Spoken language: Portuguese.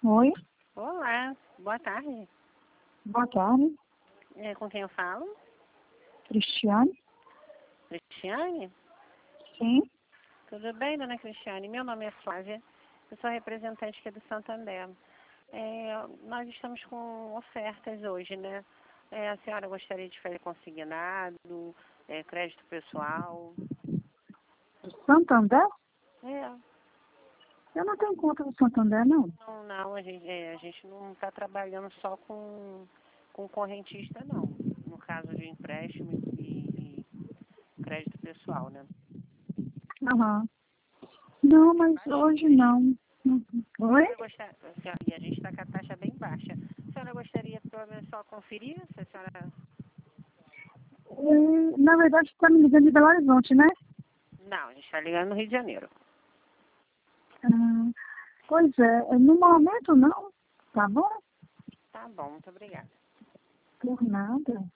Oi, Olá, boa tarde. boa tarde. Com quem eu falo? Cristiane? Cristiane? Sim. Tudo bem, dona Cristiane? Meu nome é Flávia, eu sou representante aqui do Santander. Nós estamos com ofertas hoje, né? A senhora gostaria de fazer consignado, crédito pessoal? Do Santander? É, Eu não tenho conta do Santander, não. não, a gente não está trabalhando só com correntista, não. No caso de empréstimo e crédito pessoal, né? Aham. Não, mas hoje não. Oi? E a gente está com a taxa bem baixa. A senhora gostaria pelo menos só conferir? Se a senhora... Na verdade, você está me ligando de Belo Horizonte, né? Não, a gente está ligando no Rio de Janeiro. Ah, pois é, no momento não. Tá bom? Tá bom, muito obrigada. Por nada.